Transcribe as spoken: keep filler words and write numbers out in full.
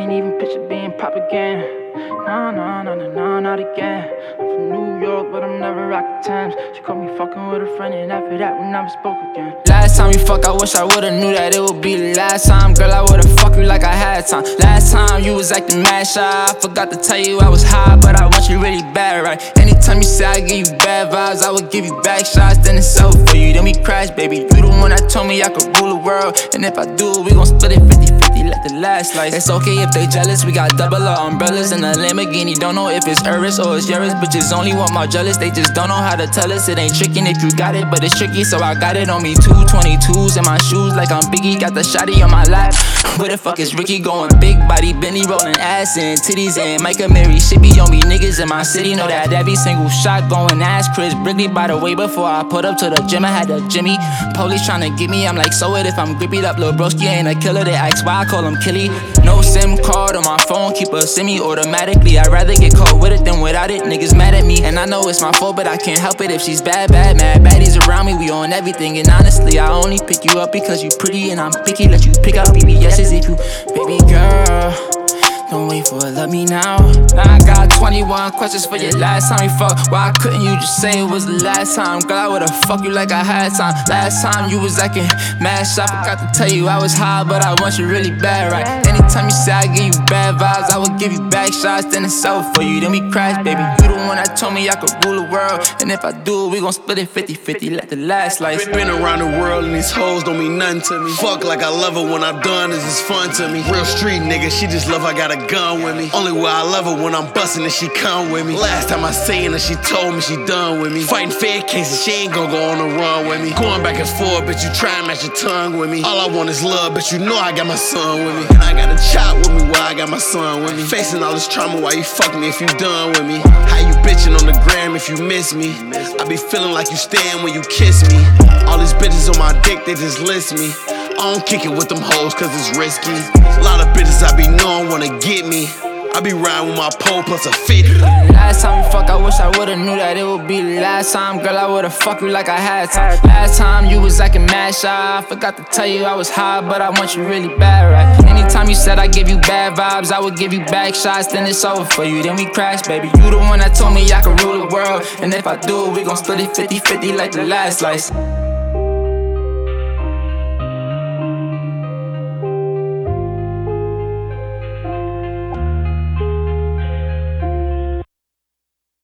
can't even picture being pop again. No, no, no, no, no, not again. I'm from New York, but I'm never rockin' Thames. She caught me fucking with a friend, and after that, we never spoke again. Last time we fucked, I wish I would've knew that it would be the last time. Girl, I would've fucked you like I had time. Last time you was acting mad shy. I forgot to tell you I was high, but I want you really bad, right? Anytime you say I give you bad vibes, I would give you back shots, then it's over for you. Then we crash, baby. You the one that told me I could rule the world, and if I do, we gon' split it fifty fifty like the last slice. It's okay if they jealous, we got double our umbrellas in a Lamborghini. Don't know if it's Urus or it's yours, bitches only want my jealous. They just don't know how to tell us. It ain't tricking if you got it, but it's tricky, so I got it on me. Two twenty-twos in my shoes like I'm Biggie. Got the shotty on my lap. Where the fuck is Ricky going? Big body, Benny rolling ass and titties and Micah Mary shit be on me. Niggas in my city know that every single shot going ass. Chris Brickley, by the way, before I put up to the gym, I had the Jimmy. Police tryna get me, I'm like, so what if I'm grippy up? Lil' broski ain't a killer, they ask why I call him Killy. No SIM card on my phone, keep a semi-automatically. I'd rather get caught with it than without it. Niggas mad at me, and I know it's my fault, but I can't help it if she's bad, bad, mad. Baddies around me, we on everything, and honestly, I only pick you up because you pretty, and I'm picky. Let you pick up B B S's if you, baby girl. Don't wait for it, love me now. Now I got twenty-one questions for your last time we fucked. Why couldn't you just say it was the last time? Girl, I would've fucked you like I had time. Last time you was acting mad shy. I forgot to tell you I was high, but I want you really bad, right? Anytime you say I give you bad vibes, I would give you back shots, then it's over for you. Then we crash, baby. You the one that told me I could rule the world, and if I do, we gon' split it fifty fifty like the last slice. Been around the world and these hoes don't mean nothing to me. Fuck like I love her when I'm done, this is fun to me. Real street nigga, she just love I got a gun with me. Only way I love her when I'm bustin' and she come with me. Last time I seen her, she told me she done with me. Fighting fair cases, she ain't gon' go on the run with me. Going back and forth, bitch, you try and match your tongue with me. All I want is love, but you know I got my son with me. And I got a chop with me while I got my son with me. Facing all this trauma while you fuck me if you done with me. How you bitchin' on the gram if you miss me? I be feeling like you stayin' when you kiss me. All these bitches on my dick, they just list me. I don't kick it with them hoes cause it's risky. A lot of bitches I be knowin' wanna get me. I be riding with my pole plus a fifty. Last time we fucked, I wish I would've knew that it would be the last time. Girl, I would've fucked you like I had time. Last time you was acting mad shy. I forgot to tell you I was high, but I want you really bad, right? Anytime you said I give you bad vibes, I would give you back shots, then it's over for you. Then we crash, baby. You the one that told me I could rule the world, and if I do, we gon' split it fifty fifty like the last slice.